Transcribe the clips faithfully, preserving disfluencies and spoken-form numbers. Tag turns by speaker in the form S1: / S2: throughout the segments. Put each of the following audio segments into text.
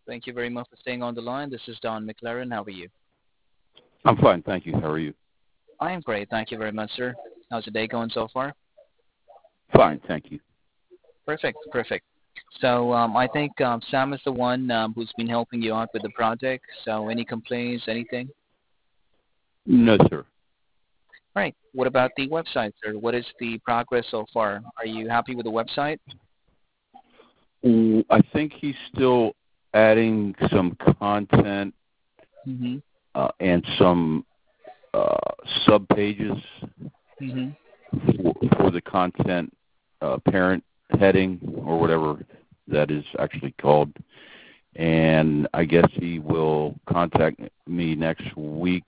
S1: Thank you very much for staying on the line. This is Don McLaren. How are you?
S2: I'm fine, thank you. How are you?
S1: I am great. Thank you very much, sir. How's the day going so far?
S2: Fine, thank you.
S1: Perfect. Perfect. So um, I think um, Sam is the one um, who's been helping you out with the project. So any complaints, anything?
S2: No, sir.
S1: Right. What about the website, sir? What is the progress so far? Are you happy with the website?
S2: Mm, I think he's still adding some content
S1: Mm-hmm.
S2: uh, and some uh, sub pages
S1: Mm-hmm.
S2: for, for the content uh, parent heading or whatever that is actually called. And I guess he will contact me next week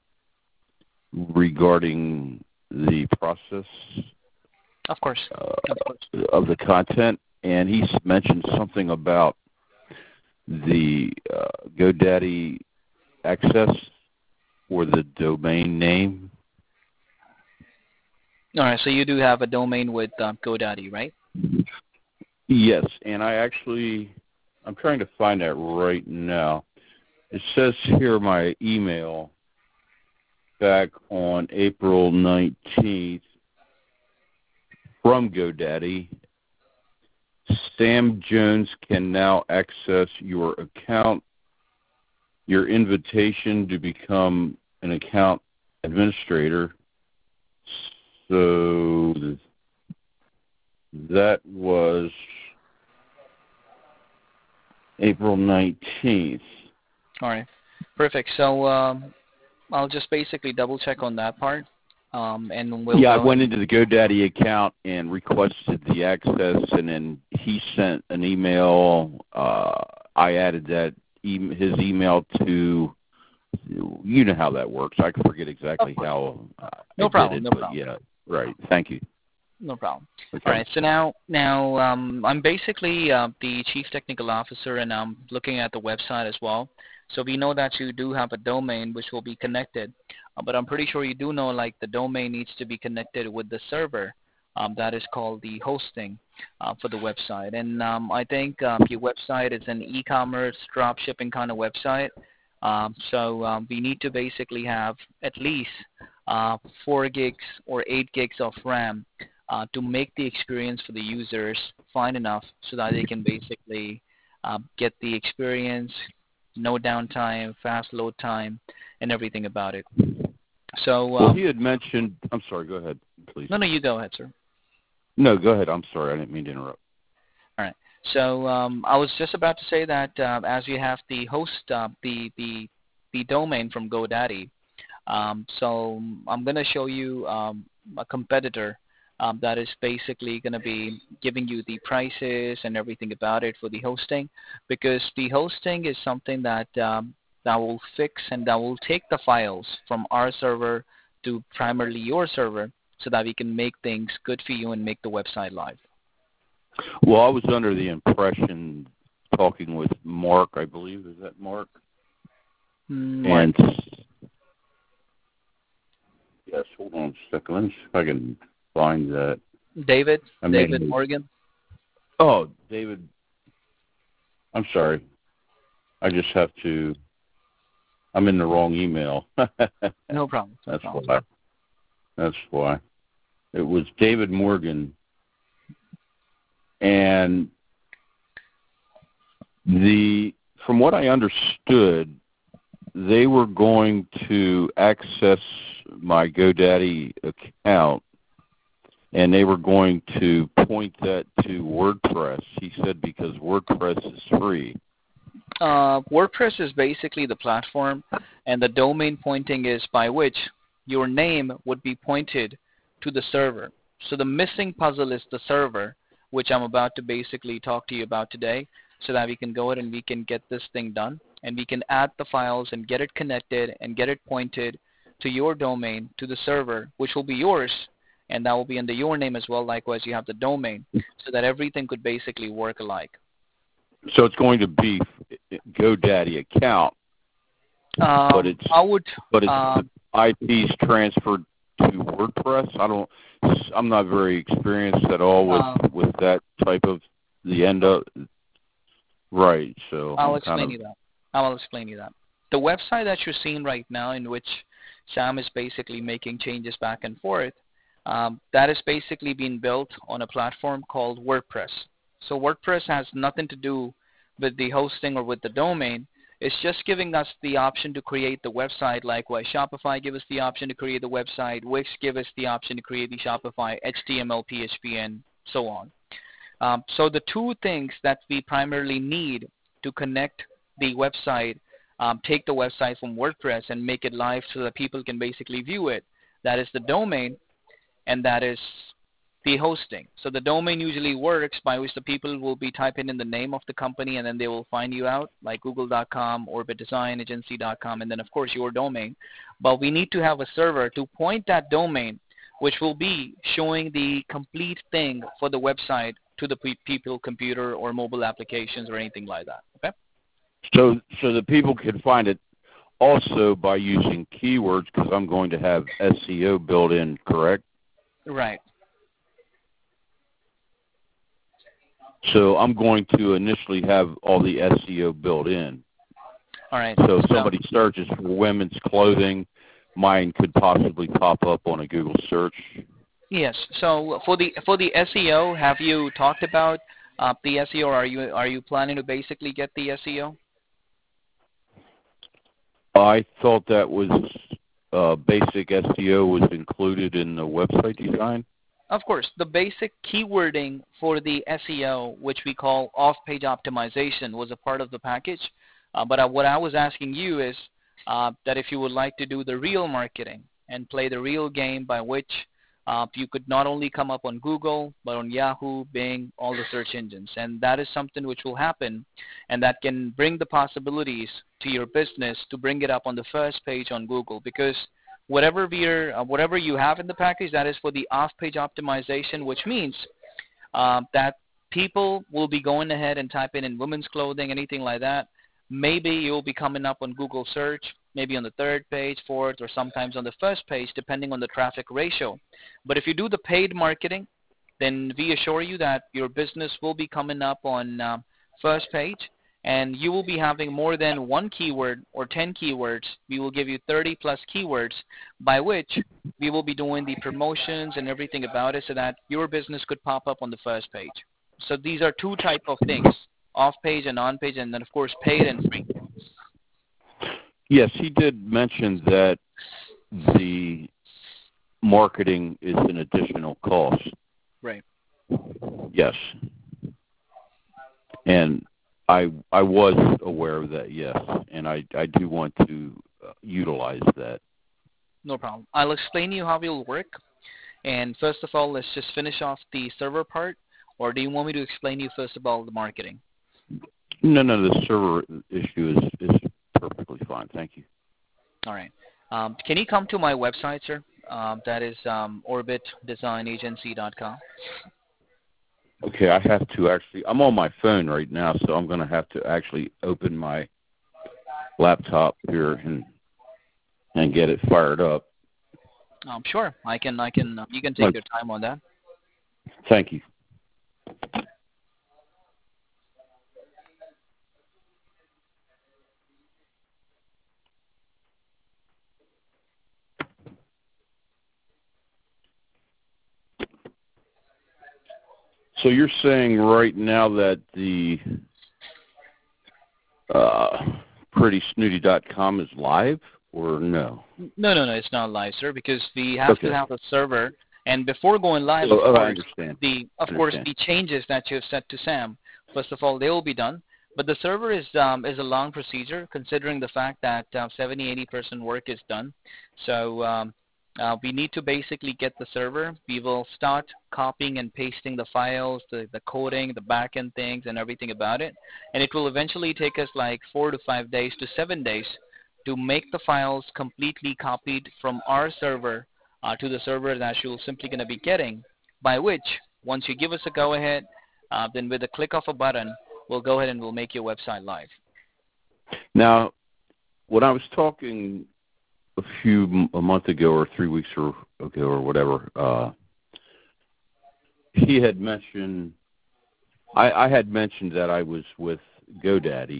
S2: regarding the process
S1: Of course. Of course.
S2: uh, of the content. And he's mentioned something about the uh, GoDaddy access or the domain name.
S1: All right. So you do have a domain with um, GoDaddy, right?
S2: Yes, and I actually, I'm trying to find that right now. It says here my email back on April nineteenth from GoDaddy. Sam Jones can now access your account, your invitation to become an account administrator. So that was April nineteenth.
S1: All right. Perfect. So um, I'll just basically double check on that part, um, and we'll
S2: Yeah, I
S1: go
S2: went
S1: ahead.
S2: into the GoDaddy account and requested the access, and then he sent an email. Uh, I added that e- his email to, you know how that works. I forget
S1: Of
S2: exactly
S1: course.
S2: how uh, I
S1: No
S2: did
S1: problem.
S2: it,
S1: No
S2: but
S1: problem.
S2: yeah, right. Thank you.
S1: No problem. All
S2: Okay.
S1: right. So now, now um, I'm basically uh, the chief technical officer, and I'm looking at the website as well. So we know that you do have a domain which will be connected, uh, but I'm pretty sure you do know like the domain needs to be connected with the server. Um, that is called the hosting uh, for the website. And um, I think um, your website is an e-commerce drop shipping kind of website. Um, so um, we need to basically have at least uh, four gigs or eight gigs of RAM uh, to make the experience for the users fine enough so that they can basically uh, get the experience, no downtime, fast load time, and everything about it. So,
S2: Well,
S1: um,
S2: he had mentioned. I'm sorry. Go ahead, please.
S1: no, no, you go ahead, sir.
S2: No, go ahead. I'm sorry. I didn't mean to interrupt.
S1: All right. So um, I was just about to say that uh, as you have the host, uh, the the the domain from GoDaddy, um, so I'm going to show you um, a competitor um, that is basically going to be giving you the prices and everything about it for the hosting, because the hosting is something that um, that will fix and that will take the files from our server to primarily your server, so that we can make things good for you and make the website live.
S2: Well, I was under the impression, talking with Mark, I believe, is that Mark?
S1: Mm, Mark.
S2: And yes, hold on a second. Let me see if I can find that.
S1: David,
S2: I
S1: David
S2: mean,
S1: Morgan.
S2: oh, David. I'm sorry. I just have to. I'm in the wrong email.
S1: No problem. No
S2: That's
S1: problem.
S2: why. That's why. It was David Morgan, and the from what I understood, they were going to access my GoDaddy account, and they were going to point that to WordPress. He said because WordPress is free.
S1: Uh, WordPress is basically the platform, and the domain pointing is by which your name would be pointed to the server. So the missing puzzle is the server, which I'm about to basically talk to you about today, so that we can go ahead and we can get this thing done, and we can add the files and get it connected and get it pointed to your domain, to the server, which will be yours, and that will be under your name as well. Likewise, you have the domain, so that everything could basically work alike.
S2: So it's going to be GoDaddy account,
S1: Um,
S2: but it's
S1: I would.
S2: but it's
S1: Um,
S2: the I P's transferred to WordPress. I don't. I'm not very experienced at all with
S1: um,
S2: with that type of the end of Right. So
S1: I'll
S2: I'm
S1: explain
S2: kind
S1: you that. I'll explain you that. The website that you're seeing right now, in which Sam is basically making changes back and forth, um, that is basically being built on a platform called WordPress. So WordPress has nothing to do with the hosting or with the domain. It's just giving us the option to create the website. Likewise, Shopify give us the option to create the website. Wix give us the option to create the Shopify, H T M L, P H P, and so on. Um, so the two things that we primarily need to connect the website, um, take the website from WordPress and make it live so that people can basically view it, that is the domain, and that is the hosting. So the domain usually works by which the people will be typing in the name of the company, and then they will find you out, like google dot com, orbit design agency dot com, and then of course your domain. But we need to have a server to point that domain, which will be showing the complete thing for the website to the pe- people computer or mobile applications or anything like that. Okay?
S2: so so the people can find it also by using keywords, because I'm going to have S E O built in, correct?
S1: Right.
S2: So I'm going to initially have all the S E O built in.
S1: All right.
S2: So if somebody searches for women's clothing, mine could possibly pop up on a Google search.
S1: Yes. So for the for the S E O, have you talked about uh, the S E O? Or are you are you planning to basically get the S E O?
S2: I thought that was uh, basic S E O was included in the website design.
S1: Of course, the basic keywording for the S E O, which we call off-page optimization, was a part of the package. Uh, but uh, what I was asking you is uh, that if you would like to do the real marketing and play the real game by which uh, you could not only come up on Google, but on Yahoo, Bing, all the search engines. And that is something which will happen, and that can bring the possibilities to your business to bring it up on the first page on Google, because whatever we're, uh, whatever you have in the package, that is for the off-page optimization, which means uh, that people will be going ahead and typing in women's clothing, anything like that. Maybe you'll be coming up on Google search, maybe on the third page, fourth, or sometimes on the first page, depending on the traffic ratio. But if you do the paid marketing, then we assure you that your business will be coming up on uh, first page, and you will be having more than one keyword or ten keywords. We will give you thirty plus keywords by which we will be doing the promotions and everything about it so that your business could pop up on the first page. So these are two type of things, off page and on page, and then of course paid and free.
S2: Yes, he did mention that the marketing is an additional cost.
S1: Right.
S2: Yes. And I I was aware of that, yes, and I, I do want to uh, utilize that.
S1: No problem. I'll explain you how it will work. And first of all, let's just finish off the server part, or do you want me to explain you first of all the marketing?
S2: No, no, the server issue is, is perfectly fine. Thank you.
S1: All right. Um, can you come to my website, sir? Um, that is um, orbit design agency dot com.
S2: Okay, I have to actually, I'm on my phone right now, so I'm going to have to actually open my laptop here and and get it fired up.
S1: Um, sure, I can. I can. Uh, you can take your time on that.
S2: Thank you. So you're saying right now that the uh, pretty snooty dot com is live, or no?
S1: No, no, no, it's not live, sir, because we have
S2: Okay.
S1: to have a server. And before going live,
S2: So,
S1: of
S2: oh,
S1: course,
S2: I understand.
S1: the of
S2: I
S1: course
S2: understand.
S1: the changes that you have set to Sam, first of all, they will be done. But the server is um, is a long procedure, considering the fact that uh, seventy, eighty percent work is done. So um, uh, we need to basically get the server. We will start copying and pasting the files, the, the coding, the backend things, and everything about it. And it will eventually take us like four to five days to seven days to make the files completely copied from our server uh, to the server that you're simply going to be getting, by which, once you give us a go-ahead, uh, then with a click of a button, we'll go ahead and we'll make your website live.
S2: Now, when I was talking a few a month ago or three weeks or ago or whatever, uh, he had mentioned I, I had mentioned that I was with GoDaddy,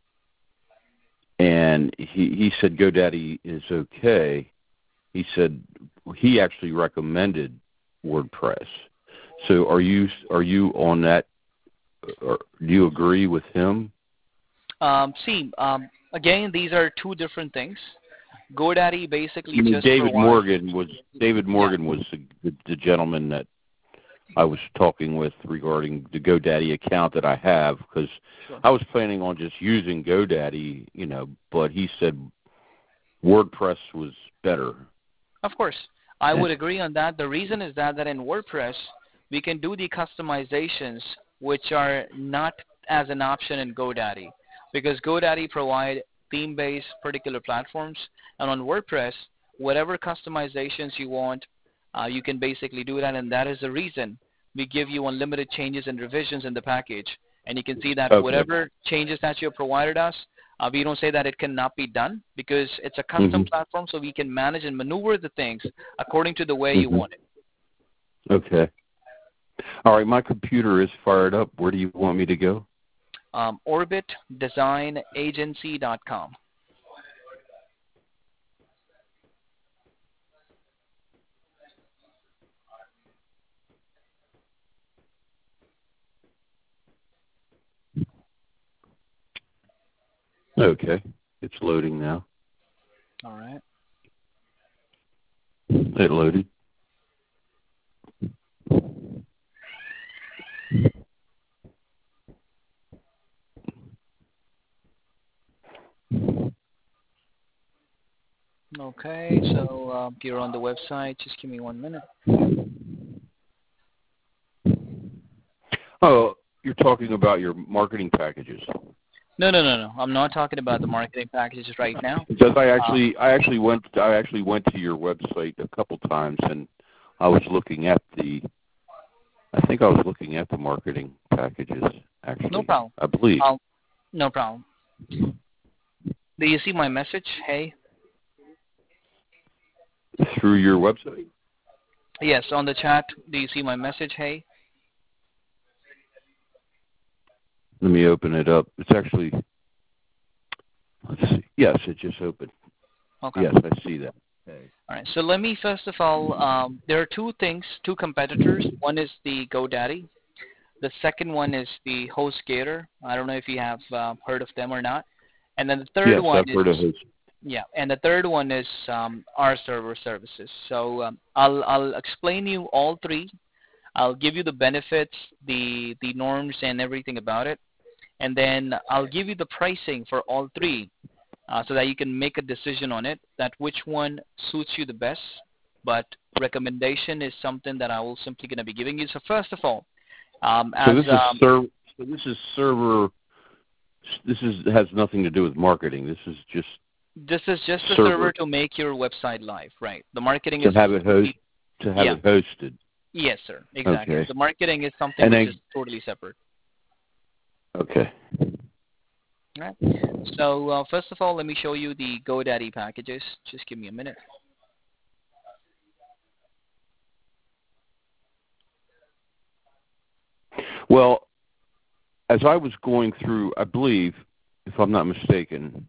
S2: and he he said GoDaddy is okay. He said he actually recommended WordPress. So are you are you on that? Or do you agree with him?
S1: Um, see, um, again, these are two different things. GoDaddy basically
S2: I mean,
S1: just
S2: David
S1: provides,
S2: Morgan was David Morgan
S1: yeah.
S2: was the, the gentleman that I was talking with regarding the GoDaddy account that I have, because
S1: Sure.
S2: I was planning on just using GoDaddy, you know, but he said WordPress was better.
S1: Of course, I would agree on that. The reason is that, that in WordPress, we can do the customizations which are not as an option in GoDaddy, because GoDaddy provide theme-based particular platforms, and on WordPress, whatever customizations you want, uh, you can basically do that, and that is the reason we give you unlimited changes and revisions in the package. And you can see that
S2: Okay.
S1: whatever changes that you have provided us, uh, we don't say that it cannot be done, because it's a custom
S2: Mm-hmm.
S1: platform, so we can manage and maneuver the things according to the way
S2: Mm-hmm.
S1: you want it.
S2: Okay. All right, my computer is fired up. Where do you want me to go?
S1: Um, orbit design agency dot com.
S2: Okay. It's loading now.
S1: All right.
S2: It loaded.
S1: Okay, so uh, you're on the website. Just give me one minute.
S2: Oh, you're talking about your marketing packages.
S1: No, no, no, no. I'm not talking about the marketing packages right now.
S2: Because I
S1: Uh,
S2: actually, I actually went, I actually went to your website a couple times, and I was looking at the, I think I was looking at the marketing packages. Actually,
S1: no problem.
S2: I believe.
S1: Um, no problem. Do you see my message? Hey.
S2: Through your website.
S1: Yes, on the chat. Do you see my message? Hey.
S2: Let me open it up. It's actually, let's see. Yes, it just opened.
S1: Okay.
S2: Yes, I see that. Okay.
S1: All right. So let me first of all, um, there are two things, two competitors. One is the GoDaddy. The second one is the HostGator. I don't know if you have uh, heard of them or not. And then the third
S2: Yes,
S1: one
S2: I've
S1: is,
S2: heard of it.
S1: yeah, and the third one is um, our server services. So um, I'll I'll explain you all three. I'll give you the benefits, the the norms, and everything about it, and then I'll give you the pricing for all three, uh, so that you can make a decision on it, that which one suits you the best. But recommendation is something that I will simply going to be giving you. So first of all, um,
S2: So
S1: as
S2: this is
S1: um,
S2: server. So this is server. This is has nothing to do with marketing. This is just
S1: this is just a
S2: server
S1: server to make your website live, right? The marketing
S2: to
S1: is
S2: have it host to have
S1: yeah,
S2: it hosted.
S1: yes, sir, exactly.
S2: Okay.
S1: The marketing is something
S2: And
S1: which
S2: then
S1: is totally separate.
S2: okay.
S1: All right. So uh, first of all, let me show you the GoDaddy packages. Just give me a minute.
S2: Well, as I was going through, I believe, if I'm not mistaken,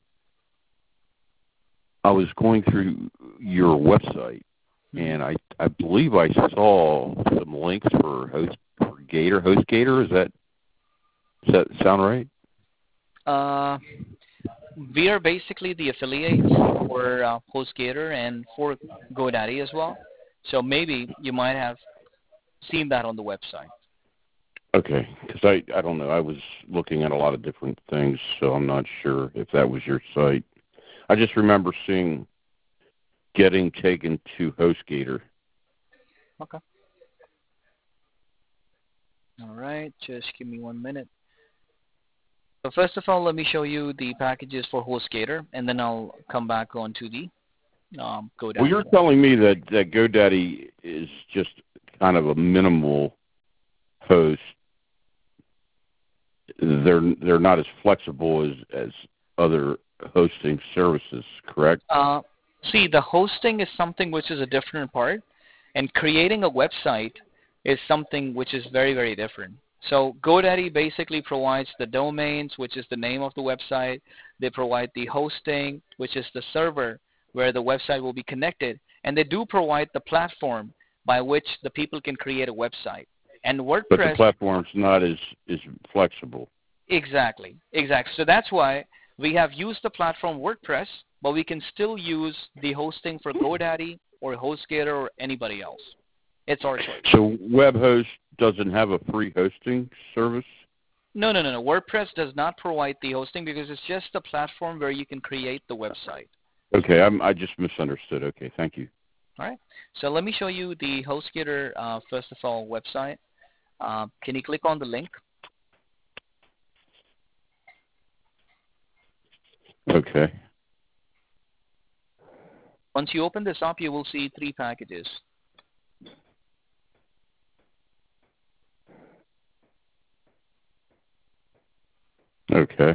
S2: I was going through your website,
S1: Mm-hmm.
S2: and I I believe I saw some links for host for Gator HostGator. Is that does that sound right?
S1: Uh, we are basically the affiliate for uh, HostGator and for GoDaddy as well. So maybe you might have seen that on the website.
S2: Okay, because I I don't know. I was looking at a lot of different things, so I'm not sure if that was your site. I just remember seeing getting taken to HostGator.
S1: Okay. All right. Just give me one minute. So first of all, let me show you the packages for HostGator, and then I'll come back on to the um, GoDaddy.
S2: Well, you're telling me that, that GoDaddy is just kind of a minimal host. They're they're not as flexible as, as other hosting services, correct?
S1: Uh, see, the hosting is something which is a different part, and creating a website is something which is very, very different. So GoDaddy basically provides the domains, which is the name of the website. They provide the hosting, which is the server where the website will be connected. And they do provide the platform by which the people can create a website. And WordPress...
S2: But the platform's not as, as flexible.
S1: Exactly. Exactly. So that's why we have used the platform WordPress, but we can still use the hosting for GoDaddy or HostGator or anybody else. It's our choice.
S2: So WebHost doesn't have a free hosting service?
S1: No, no, no, no. WordPress does not provide the hosting because it's just a platform where you can create the website.
S2: Okay, I'm, I just misunderstood. Okay, thank you.
S1: All right. So let me show you the HostGator, uh, first of all, website. Uh, can you click on the link?
S2: Okay.
S1: Once you open this up, you will see three packages.
S2: Okay.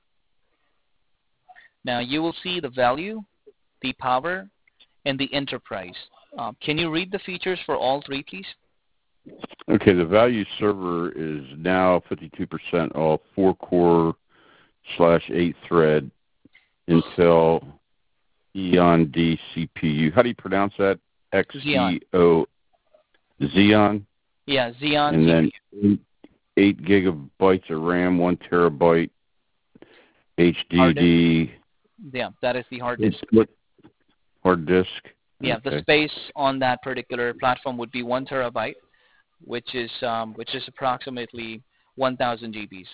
S1: Now you will see the value, the power, and the enterprise. Um, can you read the features for all three, please?
S2: Okay, the value server is now fifty-two percent off, four-core slash eight-thread Intel Xeon D C P U. How do you pronounce that? X E O Xeon?
S1: Yeah, Xeon.
S2: And then eight gigabytes of RAM, one terabyte H D D.
S1: Yeah, that is the hard disk.
S2: What hard disk?
S1: Yeah,
S2: okay.
S1: The space on that particular platform would be one terabyte, which is um, which is approximately one thousand G Bs.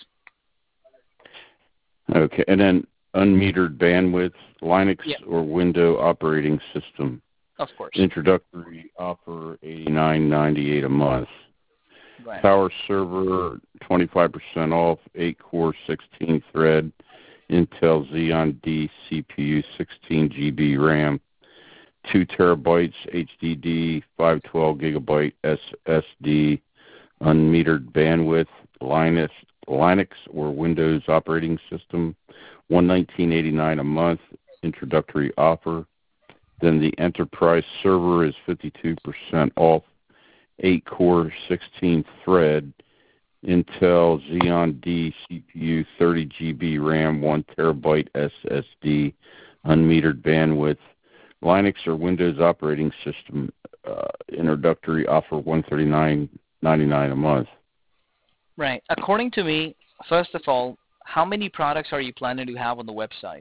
S2: Okay, and then unmetered bandwidth, Linux
S1: yeah.
S2: or Windows operating system.
S1: Of course.
S2: Introductory offer eighty-nine ninety-eight a month.
S1: Right.
S2: Power server twenty-five percent off, eight core, sixteen thread, Intel Xeon D C P U, sixteen G B RAM, two terabytes H D D, five twelve gigabyte S S D, unmetered bandwidth, Linux, Linux or Windows operating system, one nineteen eighty-nine a month, introductory offer. Then the enterprise server is fifty-two percent off, eight core, sixteen thread, Intel Xeon D C P U, thirty G B RAM, one terabyte S S D, unmetered bandwidth, Linux or Windows operating system, uh, introductory offer one thirty-nine ninety-nine a month.
S1: Right. According to me, first of all, how many products are you planning to have on the website?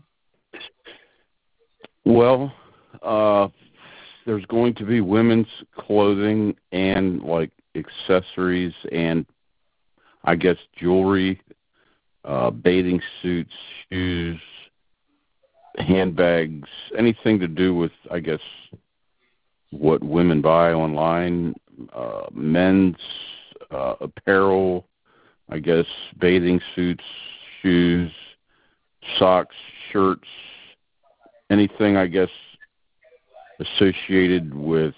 S2: Well, uh, there's going to be women's clothing and like accessories and I guess jewelry, uh, bathing suits, shoes, handbags, anything to do with, I guess, what women buy online, uh, men's uh, apparel, I guess, bathing suits, shoes, socks, shirts, anything, I guess, associated with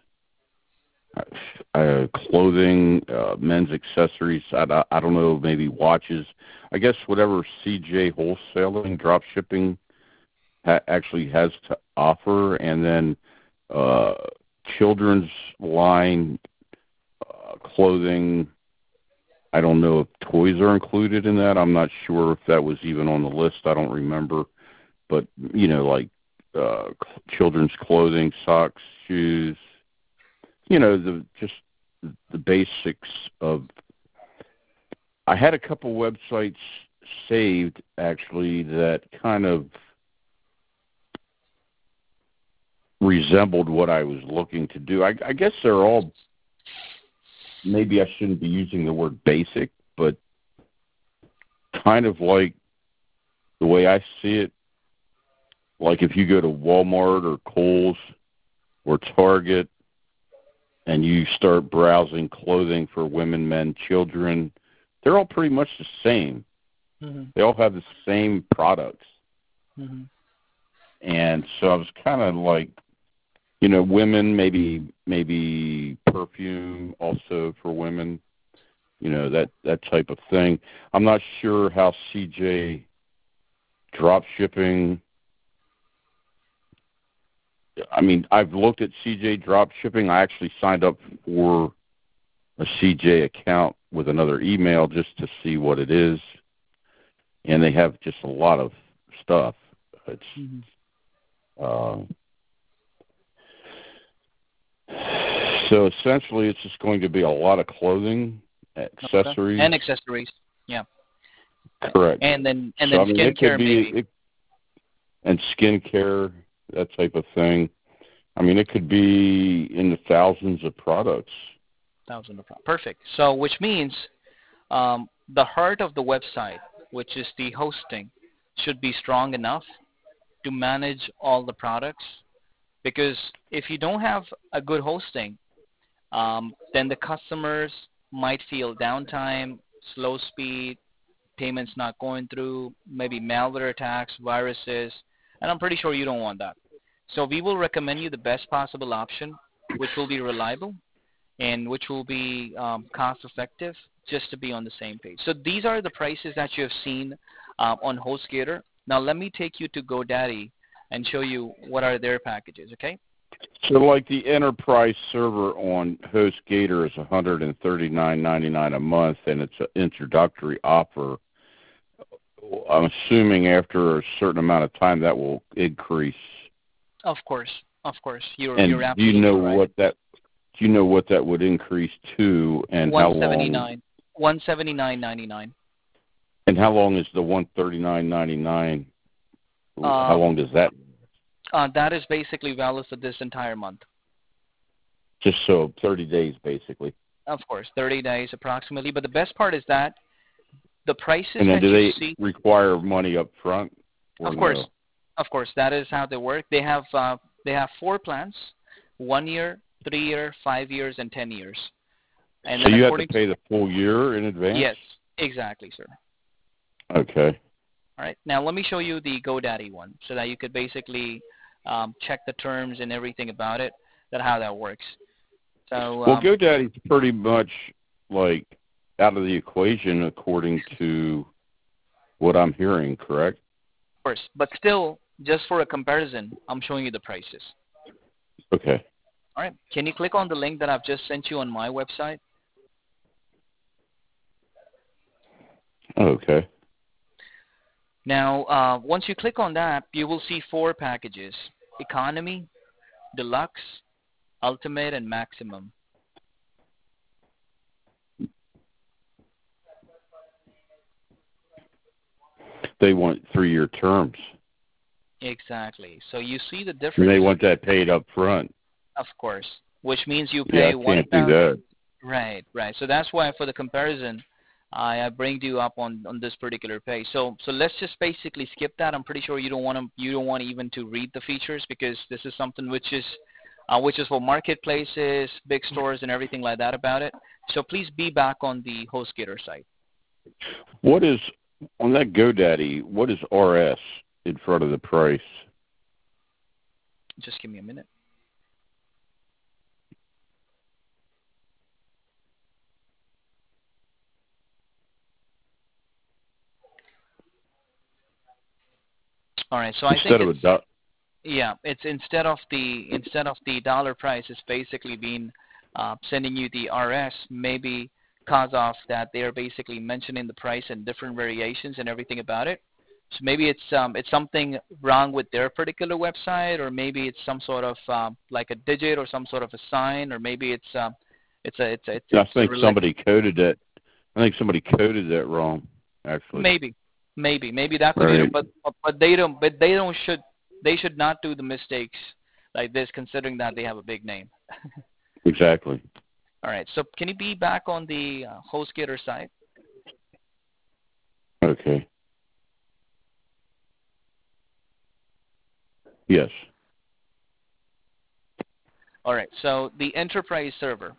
S2: uh, clothing, uh, men's accessories, I, I don't know, maybe watches. I guess whatever C J Wholesaling, drop shipping ha- actually has to offer, and then uh, children's line uh, clothing. I don't know if toys are included in that. I'm not sure if that was even on the list. I don't remember. But, you know, like uh, children's clothing, socks, shoes, you know, the just the basics of. I had a couple websites saved, actually, that kind of resembled what I was looking to do. I, I guess they're all, maybe I shouldn't be using the word basic, but kind of like the way I see it, like if you go to Walmart or Kohl's or Target and you start browsing clothing for women, men, children, they're all pretty much the same. Mm-hmm. They all have the same products. Mm-hmm. And so I was kind of like, you know, women, maybe maybe perfume also for women, you know, that, that type of thing. I'm not sure how C J drop shipping. I mean, I've looked at C J drop shipping. I actually signed up for a C J account with another email just to see what it is, and they have just a lot of stuff. It's
S1: Mm-hmm.
S2: uh, so essentially it's just going to be a lot of clothing, accessories,
S1: Okay. And accessories. Yeah.
S2: correct.
S1: And then and
S2: so,
S1: then
S2: I mean, it
S1: skincare
S2: could be,
S1: maybe.
S2: it, and skincare, that type of thing. I mean, it could be in the thousands of products.
S1: Thousand of perfect. So which means um, the heart of the website, which is the hosting, should be strong enough to manage all the products. Because if you don't have a good hosting, um, then the customers might feel downtime, slow speed, payments not going through, maybe malware attacks, viruses, and I'm pretty sure you don't want that. So we will recommend you the best possible option, which will be reliable and which will be um, cost effective, just to be on the same page. So these are the prices that you have seen uh, on HostGator. Now let me take you to GoDaddy and show you what are their packages, okay?
S2: So, like the enterprise server on HostGator is one hundred thirty-nine ninety-nine a month, and it's an introductory offer. I'm assuming after a certain amount of time that will increase.
S1: Of course, of course, you're
S2: And
S1: you're
S2: do you
S1: absolutely
S2: know
S1: right.
S2: what that? Do you know what that would increase to, and how long?
S1: one seventy-nine, one seventy-nine ninety-nine.
S2: And how long is the one thirty-nine ninety-nine? How
S1: Um,
S2: long does that?
S1: uh, that is basically valid for this entire month.
S2: Just so thirty days, basically.
S1: Of course, thirty days approximately. But the best part is that the prices
S2: And then
S1: that
S2: do
S1: you
S2: they
S1: see,
S2: require money up front, or
S1: of course,
S2: no?
S1: of course, that is how they work. They have uh, they have four plans: one year, three year, five years, and ten years. And
S2: So
S1: then
S2: you have to
S1: according to
S2: pay the full year in advance?
S1: yes, exactly, sir.
S2: Okay.
S1: All right. Now let me show you the GoDaddy one, so that you could basically um, check the terms and everything about it, that how that works. So
S2: Well,
S1: um,
S2: GoDaddy's pretty much like out of the equation according to what I'm hearing, correct?
S1: of course, but still, just for a comparison, I'm showing you the prices.
S2: Okay.
S1: All right. Can you click on the link that I've just sent you on my website?
S2: Okay.
S1: Now, uh, once you click on that, you will see four packages: Economy, Deluxe, Ultimate, and Maximum.
S2: They want three-year terms.
S1: Exactly. So you see the
S2: And
S1: difference,
S2: they want that paid up front.
S1: of course, which means you
S2: Yeah,
S1: pay
S2: I
S1: one
S2: can't do
S1: thousand.
S2: that.
S1: Right, right. So that's why for the comparison, I, I bring you up on, on this particular page. So so let's just basically skip that. I'm pretty sure you don't want to you don't want even to read the features, because this is something which is uh, which is for marketplaces, big stores, and everything like that about it. So please be back on the HostGator site.
S2: What is, on that GoDaddy, what is R S in front of the price?
S1: Just give me a minute. All right. So I think
S2: Instead of a
S1: it's
S2: dot.
S1: yeah, it's instead of the instead of the dollar price, it's basically been uh, sending you the R S, maybe cause of that they're basically mentioning the price and different variations and everything about it. So maybe it's um it's something wrong with their particular website, or maybe it's some sort of um, like a digit or some sort of a sign, or maybe it's um it's a it's a, it's,
S2: I
S1: it's a
S2: think
S1: rela-
S2: somebody coded that. I think somebody coded that wrong, actually.
S1: maybe maybe maybe that could be it,
S2: Right.
S1: but but they don't but they don't should they should not do the mistakes like this, considering that they have a big name.
S2: Exactly.
S1: All right. So can you be back on the uh, HostGator site?
S2: Okay. Yes.
S1: All right. So the enterprise server.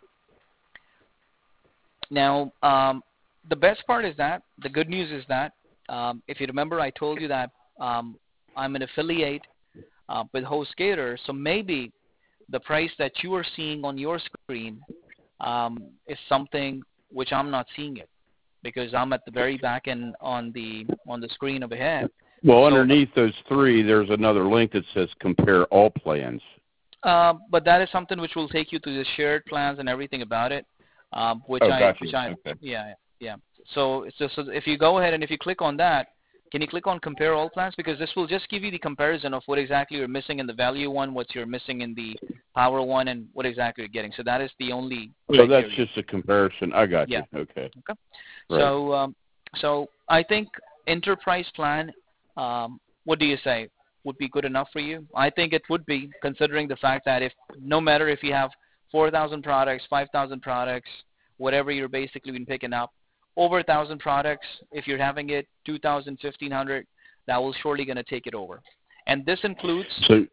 S1: Now, um, the best part is that the good news is that um, if you remember, I told you that um, I'm an affiliate uh, with HostGator. So maybe the price that you are seeing on your screen um, is something which I'm not seeing it, because I'm at the very back end on the on the screen over here.
S2: Well,
S1: So,
S2: underneath those three, there's another link that says compare all plans.
S1: uh, but that is something which will take you to the shared plans and everything about it. um, which
S2: Oh,
S1: I,
S2: got
S1: which
S2: you.
S1: I,
S2: Okay.
S1: yeah, yeah. So, so, so if you go ahead and if you click on that, can you click on compare all plans? Because this will just give you the comparison of what exactly you're missing in the value one, what you're missing in the power one, and what exactly you're getting. So that is the only
S2: So that's
S1: criteria.
S2: just a comparison. I got
S1: Yeah.
S2: you. Okay.
S1: Okay.
S2: Right.
S1: So, um, so I think enterprise plan. Um, what do you say? Would be good enough for you? I think it would be, considering the fact that if no matter if you have four thousand products, five thousand products, whatever you're basically been picking up, over one thousand products, if you're having it two thousand, fifteen hundred, that will surely going to take it over. And this includes.
S2: So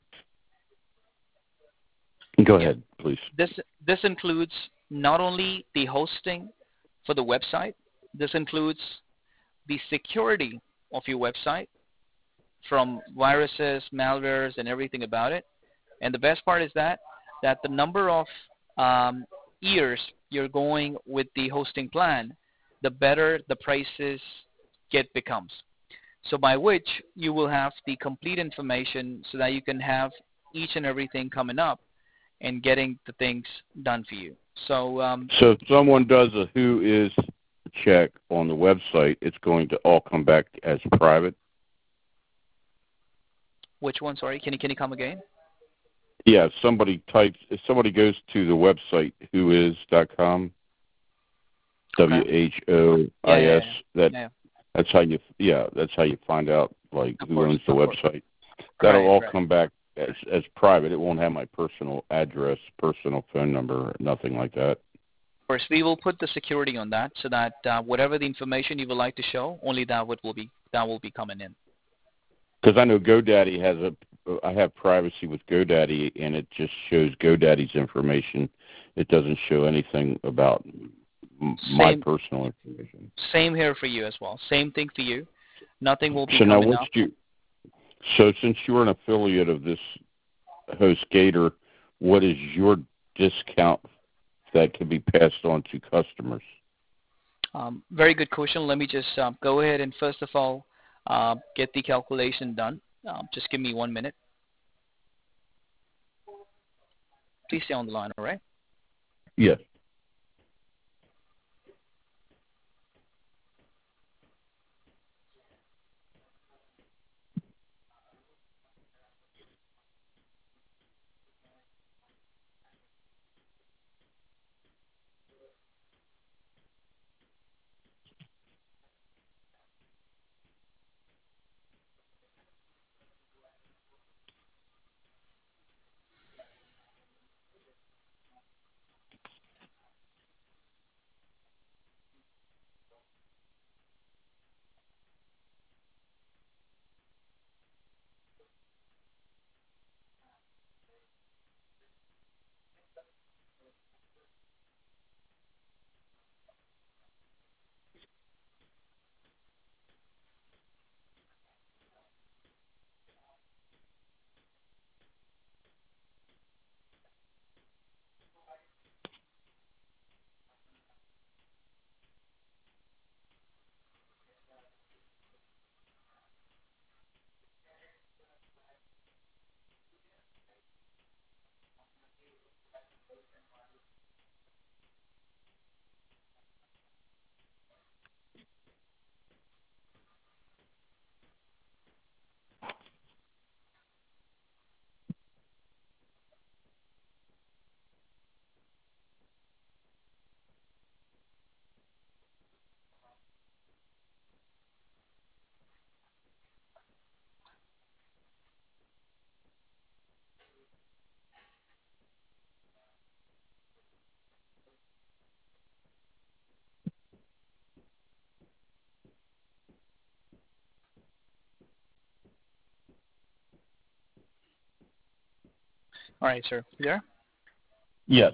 S2: go
S1: yeah,
S2: ahead, please.
S1: This this includes not only the hosting for the website. This includes the security of your website from viruses, malwares, and everything about it. And the best part is that that the number of um, years you're going with the hosting plan, the better the prices get becomes. So by which you will have the complete information so that you can have each and everything coming up and getting the things done for you. So um,
S2: So if someone does a who is check on the website, it's going to all come back as private?
S1: which one? Sorry, can you can you come again?
S2: Yeah, if somebody types, if somebody goes to the website who is dot com, W H O I S, that
S1: Yeah,
S2: that's how you yeah, that's how you find out like
S1: of
S2: who
S1: course,
S2: owns the
S1: of course.
S2: website. That'll
S1: Right,
S2: all
S1: right.
S2: come back as as private. It won't have my personal address, personal phone number, nothing like that.
S1: Of course, we will put the security on that so that uh, whatever the information you would like to show, only that would will be that will be coming in.
S2: Because I know GoDaddy has a, I have privacy with GoDaddy, and it just shows GoDaddy's information. It doesn't show anything about m- my
S1: Same,
S2: personal information.
S1: same here for you as well. Same thing for you. Nothing will be
S2: So now,
S1: coming
S2: what's
S1: up.
S2: you? So since you're an affiliate of this HostGator, what is your discount that can be passed on to customers?
S1: Um, very good question. Let me just uh, go ahead and first of all uh, get the calculation done. Um, just give me one minute. Please stay on the line, all right?
S2: Yes.
S1: All right, sir. You there?
S2: Yes.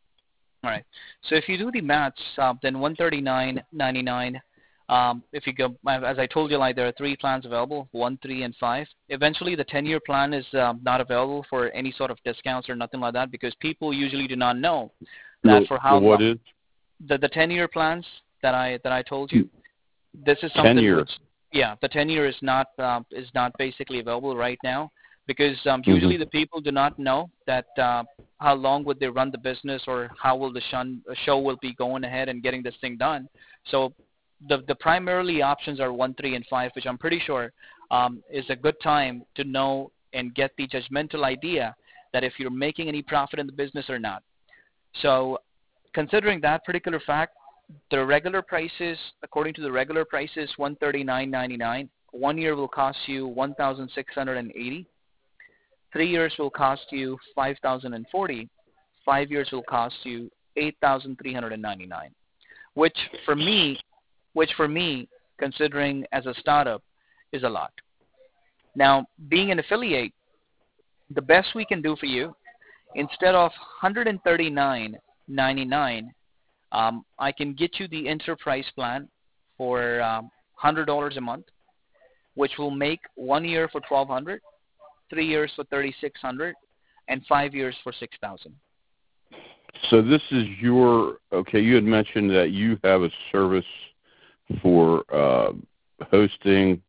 S1: All right. So if you do the maths, uh, then one thirty-nine ninety-nine. Um, if you go, as I told you, like there are three plans available: one, three, and five. Eventually, the ten-year plan is um, not available for any sort of discounts or nothing like that because people usually do not know that
S2: The,
S1: for
S2: the
S1: how
S2: what
S1: long.
S2: is?
S1: The the ten-year plans that I that I told you. This is
S2: Ten
S1: something
S2: year.
S1: which, yeah, the ten-year is not uh, is not basically available right now because um,
S2: Mm-hmm.
S1: usually the people do not know that. Uh, how long would they run the business, or how will the shun, show will be going ahead and getting this thing done. So the the primarily options are one, three, and five, which I'm pretty sure um, is a good time to know and get the judgmental idea that if you're making any profit in the business or not. So considering that particular fact, the regular prices, according to the regular prices, one thirty-nine ninety-nine. One year will cost you one thousand six hundred eighty. Three years will cost you five thousand forty. Five years will cost you eight thousand three hundred ninety-nine. Which for me, which for me, considering as a startup, is a lot. Now, being an affiliate, the best we can do for you, instead of one thirty-nine ninety-nine, um, I can get you the enterprise plan for um, one hundred dollars a month, which will make one year for twelve hundred dollars, three years for thirty-six hundred dollars, and five years for six thousand dollars.
S2: So this is your, okay, you had mentioned that you have a service for uh, hosting,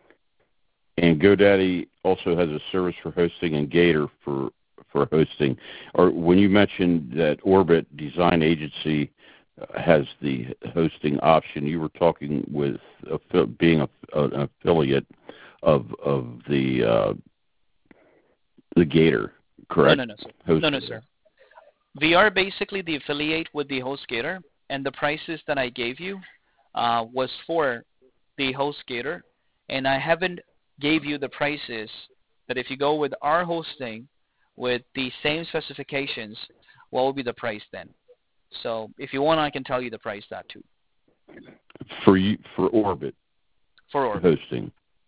S2: and GoDaddy also has a service for hosting, and Gator for for hosting. Or when you mentioned that Orbit Design Agency has the hosting option, you were talking with a, being a, an affiliate of of the uh, the Gator, correct?
S1: No, no, no, sir.
S2: Hosting.
S1: No, no, sir. We are basically the affiliate with the HostGator, and the prices that I gave you uh, was for the HostGator, and I haven't gave you the prices that if you go with our hosting with the same specifications, what will be the price then? So if you want, I can tell you the price that too.
S2: For you, for Orbit.
S1: For Orbit.
S2: Hosting.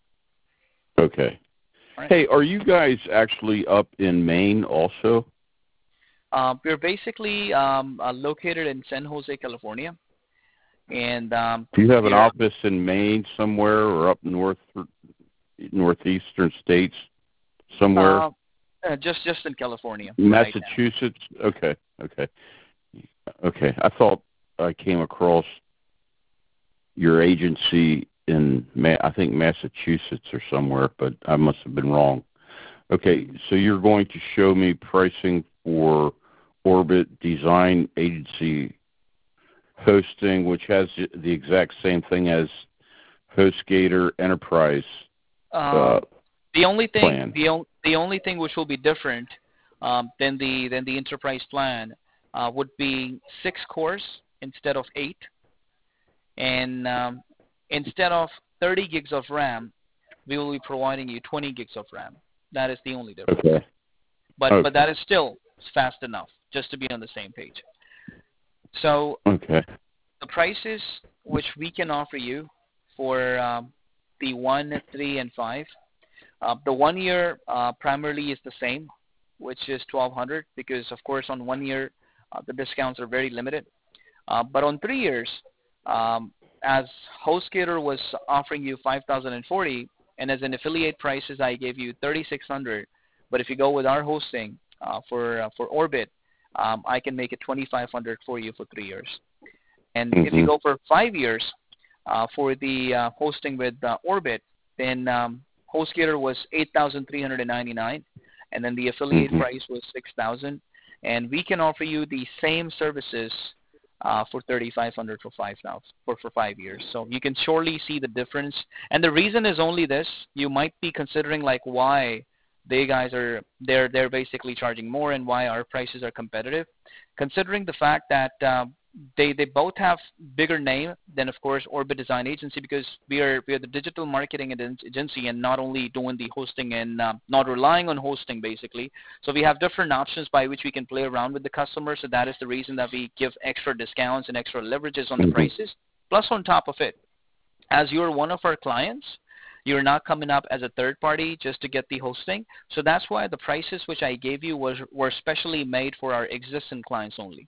S2: Okay.
S1: Right.
S2: Hey, are you guys actually up in Maine also?
S1: Uh, we're basically um, uh, located in San Jose, California. And um,
S2: do you have an office in Maine somewhere, or up north, northeastern states somewhere?
S1: Uh, uh, just just in California.
S2: Massachusetts. Right. Okay. Okay. Okay. I thought I came across your agency in, I think, Massachusetts or somewhere, but I must have been wrong. Okay, so you're going to show me pricing for Orbit Design Agency hosting, which has the exact same thing as HostGator Enterprise. Uh,
S1: uh, the only thing,
S2: plan.
S1: the, on, the only thing which will be different um, than the than the enterprise plan uh, would be six cores instead of eight, and um, instead of thirty gigs of RAM, we will be providing you twenty gigs of RAM. That is the only difference.
S2: Okay.
S1: But
S2: okay.
S1: but that is still fast enough, just to be on the same page. So
S2: okay.
S1: the prices which we can offer you for um, the one, three, and five, uh, the one year uh, primarily is the same, which is twelve hundred, because of course on one year uh, the discounts are very limited. Uh, but on three years, um, as HostGator was offering you five thousand forty, and as an affiliate prices I gave you thirty-six hundred. But if you go with our hosting uh, for uh, for Orbit, um, I can make it twenty-five hundred for you for three years. And mm-hmm. if you go for five years uh, for the uh, hosting with uh, Orbit, then um, HostGator was eight thousand three hundred ninety-nine, and then the affiliate mm-hmm. price was six thousand. And we can offer you the same services uh, for thirty-five hundred for five now for for five years. So you can surely see the difference. And the reason is only this: you might be considering like why they guys are they're they're basically charging more and why our prices are competitive. Considering the fact that uh, they they both have bigger name than of course Orbit Design Agency, because we are we are the digital marketing agency and not only doing the hosting and uh, not relying on hosting basically. So we have different options by which we can play around with the customer. So that is the reason that we give extra discounts and extra leverages on the mm-hmm. prices. Plus on top of it, as you're one of our clients, you're not coming up as a third party just to get the hosting. So that's why the prices which I gave you was were specially made for our existing clients only.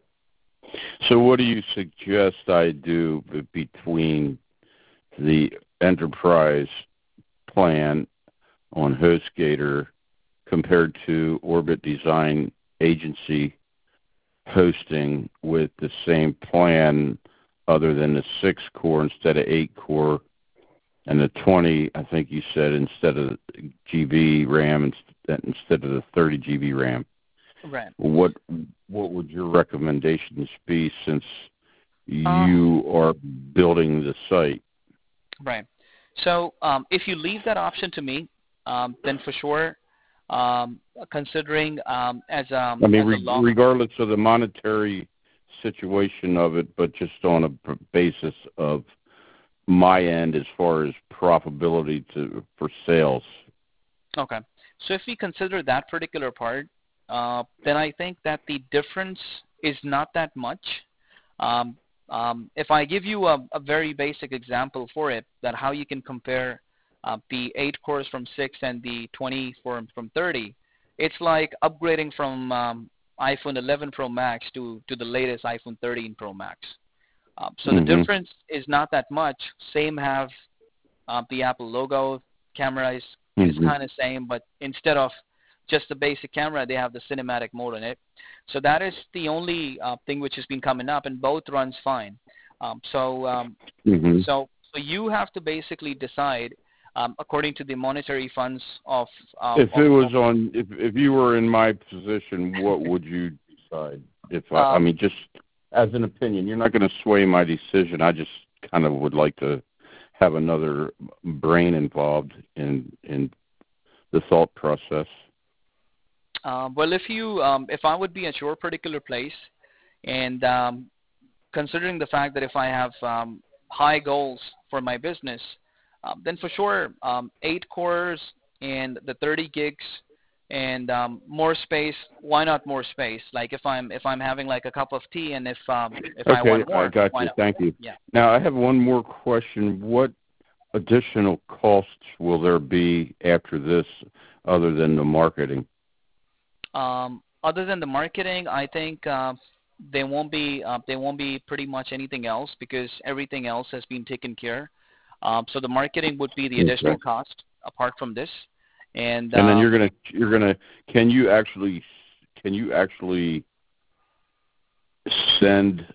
S2: So what do you suggest I do between the enterprise plan on HostGator compared to Orbit Design Agency hosting with the same plan other than the six core instead of eight core, and the twenty, I think you said, instead of G B RAM instead of the thirty G B RAM?
S1: Right.
S2: what what would your recommendations be since
S1: Uh,
S2: you are building the site?
S1: right. So um, if you leave that option to me, um, then for sure, um, considering um, as
S2: I
S1: um,
S2: mean,
S1: as a
S2: re-
S1: law.
S2: regardless of the monetary situation of it, but just on a p- basis of my end as far as profitability to for sales.
S1: Okay. So if we consider that particular part, uh, then I think that the difference is not that much. Um, um, if I give you a, a very basic example for it, that how you can compare uh, the eight cores from six and the twenty from, from thirty, it's like upgrading from um, iPhone eleven Pro Max to, to the latest iPhone thirteen Pro Max. Um, so the
S2: Mhm.
S1: difference is not that much. Same have uh, the Apple logo. Camera is, is
S2: Mhm.
S1: kind of same, but instead of just the basic camera, they have the cinematic mode in it. So that is the only uh, thing which has been coming up, and both runs fine. Um, so, um,
S2: Mhm.
S1: so, so you have to basically decide um, according to the monetary funds of of,
S2: If
S1: of,
S2: it
S1: of
S2: was on, if if you were in my position, what would you decide? If I, I
S1: um,
S2: mean, just as an opinion, you're not going to sway my decision. I just kind of would like to have another brain involved in in the thought process.
S1: uh, well, if you um, if I would be at your particular place, and um, considering the fact that if I have um, high goals for my business, um, then for sure um, eight cores and the thirty gigs and um, more space. Why not more space? Like if I'm if I'm having like a cup of tea, and if um, if I
S2: Okay,
S1: want
S2: I
S1: more,
S2: got
S1: why
S2: you.
S1: not?
S2: Thank you.
S1: Yeah.
S2: Now I have one more question. What additional costs will there be after this, other than the marketing?
S1: Um, other than the marketing, I think uh, there won't be uh, there won't be pretty much anything else because everything else has been taken care. Um, so the marketing would be the
S2: Okay.
S1: additional cost apart from this, and
S2: And then
S1: um,
S2: you're gonna you're gonna can you actually can you actually send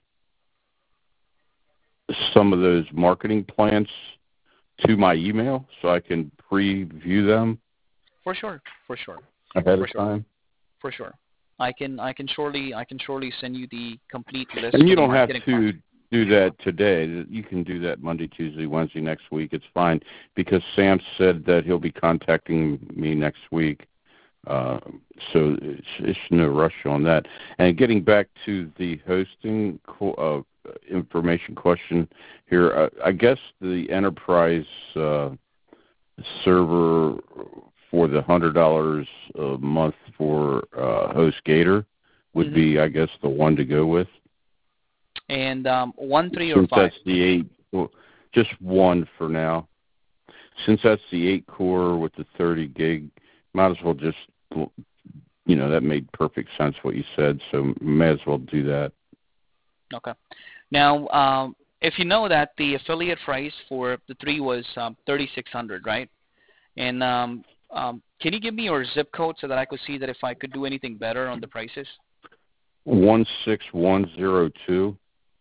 S2: some of those marketing plans to my email so I can preview them
S1: for sure, for sure,
S2: ahead
S1: for
S2: of
S1: sure,
S2: time?
S1: for sure, I can I can surely I can surely send you the complete list
S2: And
S1: for
S2: you
S1: the
S2: don't have
S1: marketing plan.
S2: to do that today. You can do that Monday, Tuesday, Wednesday next week. It's fine because Sam said that he'll be contacting me next week. Uh, so it's, it's no rush on that. And getting back to the hosting uh, information question here, uh, I guess the enterprise uh, server for the one hundred dollars a month for uh, HostGator would
S1: Hmm.
S2: be, I guess, the one to go with.
S1: And um, one, three, or
S2: Since
S1: five.
S2: that's the eight, well, just one for now. Since that's the eight core with the thirty gig, might as well just, you know, that made perfect sense what you said, so may as well do that.
S1: Okay. Now, um, if you know that the affiliate price for the three was um, thirty-six hundred, right? And um, um, can you give me your zip code so that I could see that if I could do anything better on the prices?
S2: one six one zero two.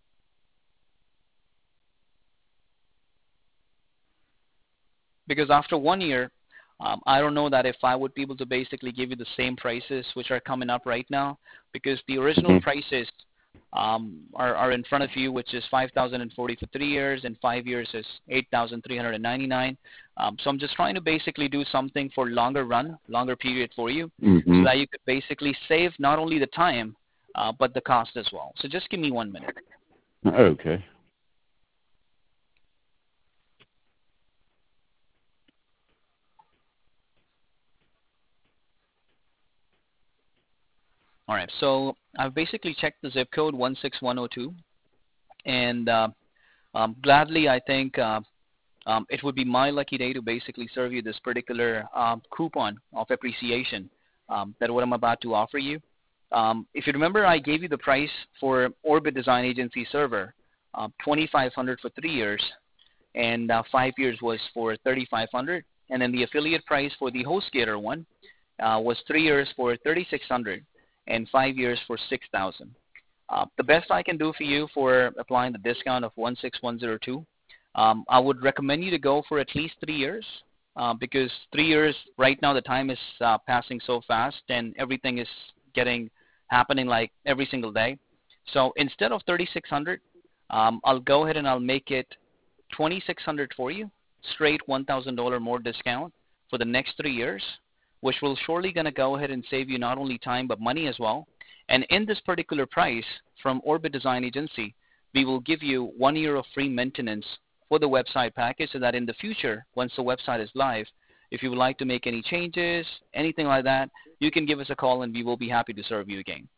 S1: Because after one year, um, I don't know that if I would be able to basically give you the same prices which are coming up right now, because the original
S2: Mm-hmm.
S1: prices um, are, are in front of you, which is five thousand forty for three years, and five years is eight thousand three hundred ninety-nine. Um, so I'm just trying to basically do something for longer run, longer period for you, so
S2: Mm-hmm.
S1: that you could basically save not only the time, uh, but the cost as well. So just give me one minute.
S2: Okay.
S1: All right, so I've basically checked the zip code one six one zero two, and uh, um, gladly I think uh, um, it would be my lucky day to basically serve you this particular um, coupon of appreciation um, that what I'm about to offer you. Um, if you remember, I gave you the price for Orbit Design Agency server, uh, twenty-five hundred for three years, and uh, five years was for thirty-five hundred, and then the affiliate price for the HostGator one uh, was three years for thirty-six hundred, and five years for six thousand. Uh, the best I can do for you for applying the discount of one six one zero two, um, I would recommend you to go for at least three years uh, because three years right now the time is uh, passing so fast and everything is getting happening like every single day. So instead of thirty-six hundred, um, I'll go ahead and I'll make it twenty-six hundred for you, straight one thousand dollars more discount for the next three years, which will surely going to go ahead and save you not only time but money as well. And in this particular price from Orbit Design Agency, we will give you one year of free maintenance for the website package, so that in the future, once the website is live, if you would like to make any changes, anything like that, you can give us a call and we will be happy to serve you again.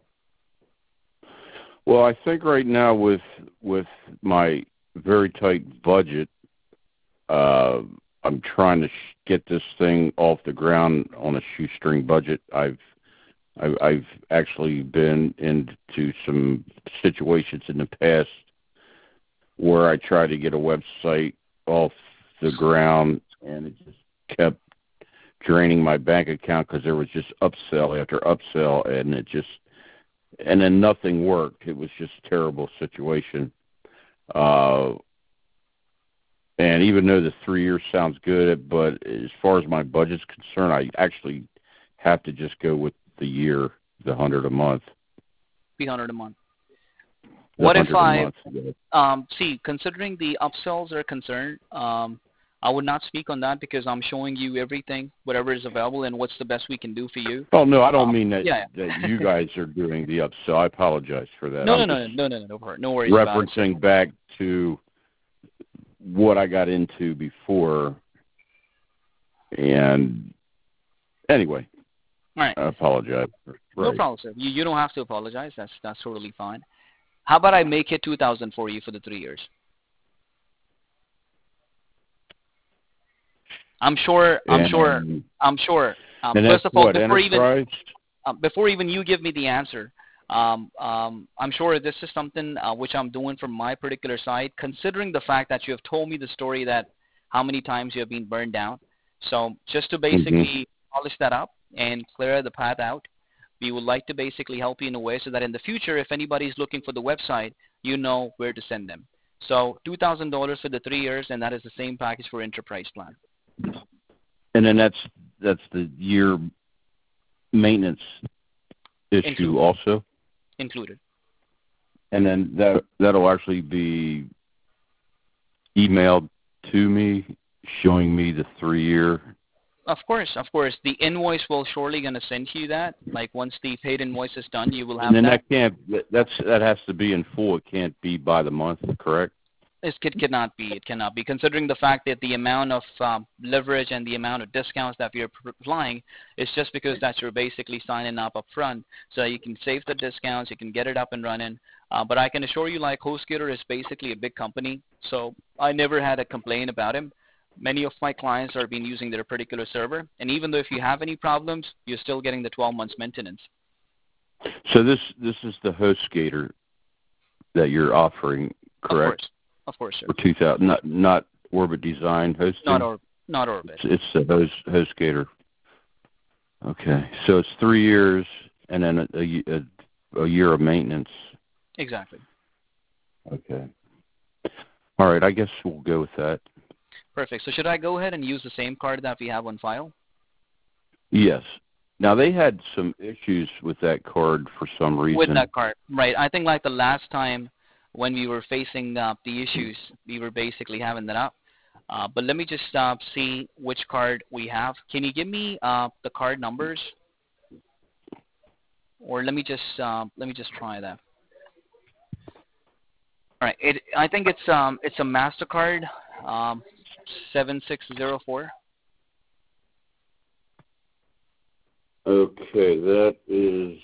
S2: Well, I think right now with with my very tight budget, uh, I'm trying to sh- get this thing off the ground on a shoestring budget. I've I've, I've actually been into some situations in the past where I tried to get a website off the ground, and it just kept draining my bank account because there was just upsell after upsell, and it just and then nothing worked. It was just a terrible situation. Uh, and even though the three years sounds good, but as far as my budget's concerned, I actually have to just go with the year, the hundred a month.
S1: three hundred a month.
S2: The
S1: What if I
S2: month, yeah.
S1: um, see? Considering the upsells are concerned, um, I would not speak on that because I'm showing you everything, whatever is available, and what's the best we can do for you.
S2: Oh no, I don't
S1: um,
S2: mean that.
S1: Yeah.
S2: that you guys are doing the upsell. I apologize for that.
S1: No,
S2: I'm
S1: no, no,
S2: just
S1: no, no, no, no, no worries about it.
S2: referencing back to what I got into before, and anyway,
S1: All right.
S2: I apologize.
S1: No
S2: Right.
S1: problem, sir. You you don't have to apologize. That's that's totally fine. How about I make it two thousand for you for the three years? I'm sure. I'm
S2: and,
S1: sure. I'm sure. Um,
S2: and
S1: first
S2: that's
S1: of all,
S2: what,
S1: before even
S2: Enterprise?
S1: uh, before even you give me the answer, um, um, I'm sure this is something uh, which I'm doing from my particular side, considering the fact that you have told me the story that how many times you have been burned down. So just to basically
S2: Mm-hmm.
S1: polish that up and clear the path out, we would like to basically help you in a way so that in the future, if anybody's looking for the website, you know where to send them. So two thousand dollars for the three years, and that is the same package for Enterprise Plan.
S2: And then that's that's the year maintenance issue
S1: Included.
S2: also.
S1: Included.
S2: And then that that'll actually be emailed to me, showing me the three year.
S1: Of course, of course. The invoice will surely going to send you that. Like once the paid invoice is done, you will have
S2: And then
S1: that.
S2: that can't that's that has to be in full. It can't be by the month, correct?
S1: It cannot be. It cannot be. Considering the fact that the amount of um, leverage and the amount of discounts that we are applying is just because that you're basically signing up up front so that you can save the discounts, you can get it up and running. Uh, but I can assure you, like, HostGator is basically a big company, so I never had a complaint about him. Many of my clients are been using their particular server, and even though if you have any problems, you're still getting the twelve months maintenance.
S2: So this this is the HostGator that you're offering, correct?
S1: Of course. Of course, sir.
S2: For two thousand, not not Orbit Design hosting.
S1: Not or not Orbit.
S2: It's, it's the host HostGator. Okay, so it's three years and then a, a, a year of maintenance.
S1: Exactly.
S2: Okay. All right, I guess we'll go with that.
S1: Perfect. So should I go ahead and use the same card that we have on file?
S2: Yes. Now they had some issues with that card for some reason.
S1: With that card, right? I think like the last time when we were facing uh, the issues, we were basically having that up. Uh, but let me just uh, see which card we have. Can you give me uh, the card numbers, or let me just uh, let me just try that. All right. It I think it's um it's a MasterCard, um, seven six zero four.
S2: Okay, that is.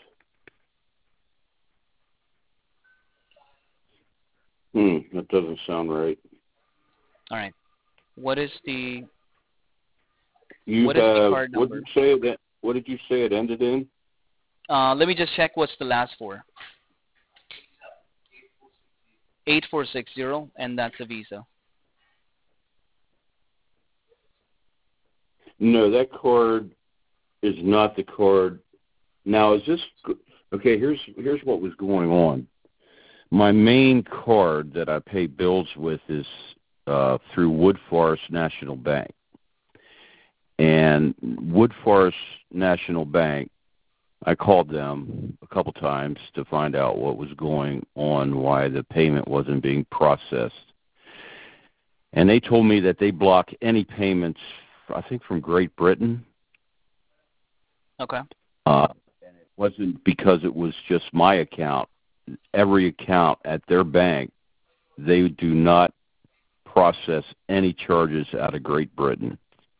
S2: Hmm, that doesn't sound right.
S1: All right. What is the
S2: You
S1: what is the
S2: have,
S1: card
S2: what
S1: number?
S2: did you say that? What did you say it ended in?
S1: Uh, let me just check what's the last four. eight four six zero, and that's a Visa.
S2: No, that card is not the card. Now, is this okay? Here's here's what was going on. My main card that I pay bills with is uh, through Wood Forest National Bank, and Wood Forest National Bank I called them a couple times to find out what was going on, why the payment wasn't being processed. And they told me that they block any payments, I think, from Great Britain.
S1: Okay.
S2: Uh, and it wasn't because it was just my account. Every account at their bank, they do not process any charges out of Great Britain.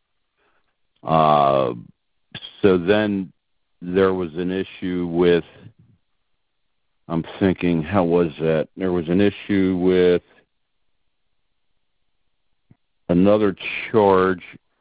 S2: Uh, so then there was an issue with, I'm thinking, how was that? There was an issue with another charge.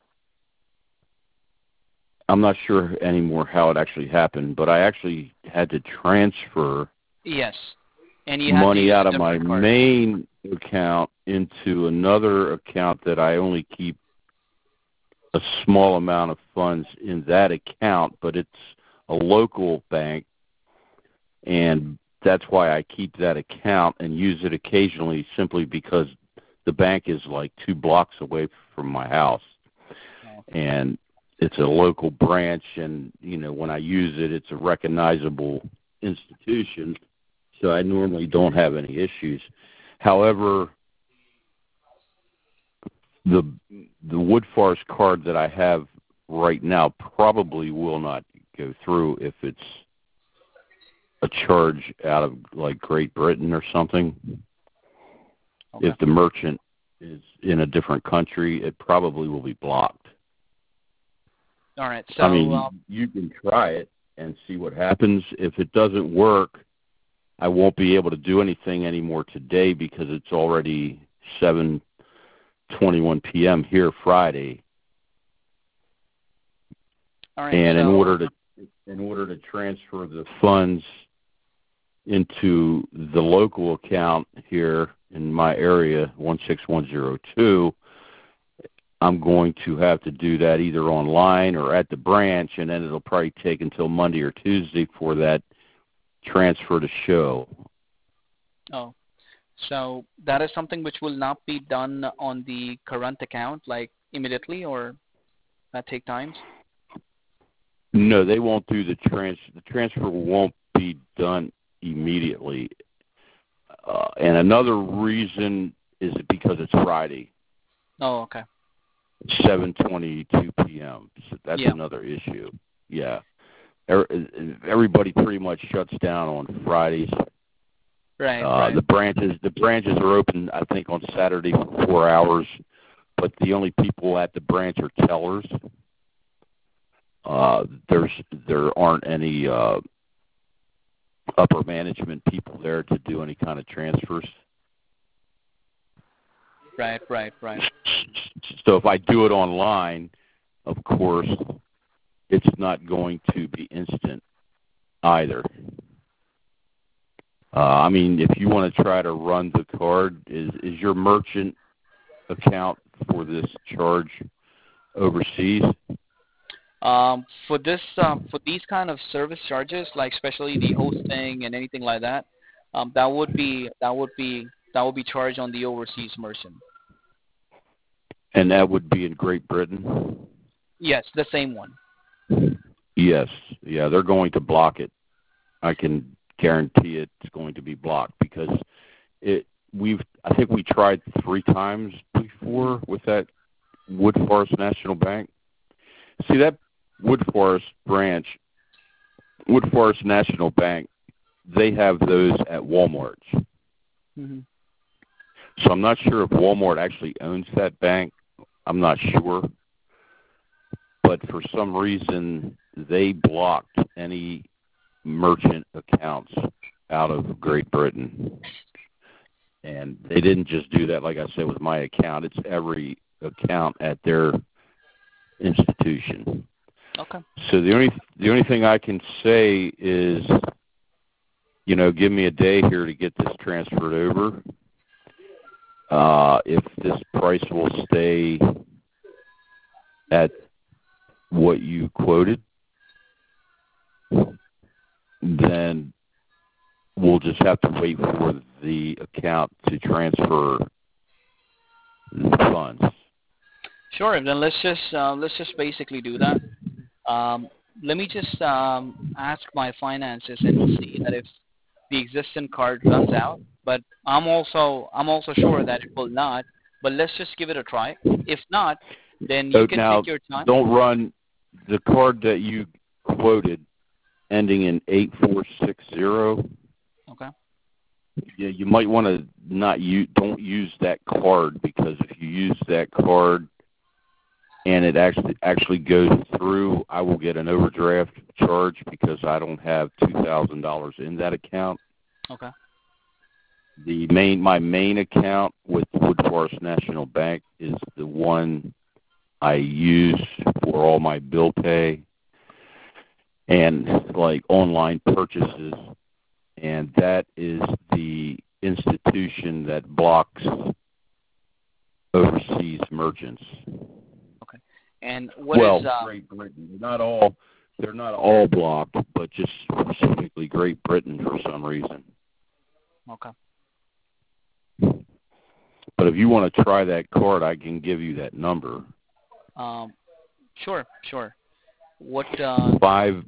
S2: I'm not sure anymore how it actually happened, but I actually had to transfer
S1: Yes. And you had to
S2: money
S1: use
S2: out
S1: a
S2: of my
S1: different card.
S2: main account into another account that I only keep a small amount of funds in that account, but it's a local bank, and that's why I keep that account and use it occasionally simply because the bank is like two blocks away from my house.
S1: Oh.
S2: And it's a local branch, and, you know, when I use it, it's a recognizable institution, so I normally don't have any issues. However, the the Woodforest card that I have right now probably will not go through if it's a charge out of, like, Great Britain or something.
S1: Okay.
S2: If the merchant is in a different country, it probably will be blocked.
S1: All right. So,
S2: I mean,
S1: uh,
S2: you can try it and see what happens. If it doesn't work, I won't be able to do anything anymore today because it's already seven twenty-one p.m. here Friday.
S1: all right.
S2: And
S1: so,
S2: in order to in order to transfer the funds into the local account here in my area, one six one zero two, I'm going to have to do that either online or at the branch, and then it'll probably take until Monday or Tuesday for that transfer to show.
S1: Oh. So that is something which will not be done on the current account, like immediately, or that take times?
S2: No, they won't do the trans. The transfer won't be done immediately. Uh, and another reason is because it's Friday,
S1: Oh, okay.
S2: seven twenty-two p.m. So that's
S1: Yeah.
S2: another issue. Yeah, everybody pretty much shuts down on Fridays.
S1: Right.
S2: Uh,
S1: right.
S2: the branches the branches are open, I think, on Saturday for four hours, but the only people at the branch are tellers. Uh, there's there aren't any uh, upper management people there to do any kind of transfers.
S1: Right. Right. Right.
S2: So if I do it online, of course, it's not going to be instant either. Uh, I mean, if you want to try to run the card, is is your merchant account for this charge overseas?
S1: Um, for this, um, for these kind of service charges, like especially the hosting and anything like that, um, that would be that would be that would be charged on the overseas merchant.
S2: And that would be in Great Britain?
S1: Yes, the same one.
S2: Yes. Yeah, they're going to block it. I can guarantee it's going to be blocked because it. We've. I think we tried three times before with that Woodforest National Bank. See, that Woodforest branch, Woodforest National Bank, they have those at Walmart.
S1: Mm-hmm.
S2: So I'm not sure if Walmart actually owns that bank. I'm not sure. But for some reason, they blocked any merchant accounts out of Great Britain. And they didn't just do that, like I said, with my account. It's every account at their institution.
S1: Okay.
S2: So the only the only thing I can say is, you know, give me a day here to get this transferred over. Uh, if this price will stay at what you quoted, then we'll just have to wait for the account to transfer the funds.
S1: Sure. Then let's just uh, let's just basically do that. Um, let me just um, ask my finances and see that if the existing card runs out. But I'm also I'm also sure that it will not. But let's just give it a try. If not, then you
S2: So
S1: can
S2: now,
S1: take your time.
S2: don't run the card that you quoted ending in eight four six zero.
S1: Okay.
S2: Yeah, you might want to not use, don't use that card, because if you use that card and it actually actually goes through, I will get an overdraft charge because I don't have two thousand dollars in that account.
S1: Okay.
S2: The main my main account with Wood Forest National Bank is the one I use for all my bill pay and like online purchases, and that is the institution that blocks overseas merchants.
S1: Okay. And what
S2: well,
S1: is uh,
S2: Great Britain. They're not all they're not all blocked, but just specifically Great Britain for some reason.
S1: okay.
S2: But if you want to try that card, I can give you that number.
S1: Um, sure, sure. What uh,
S2: Five.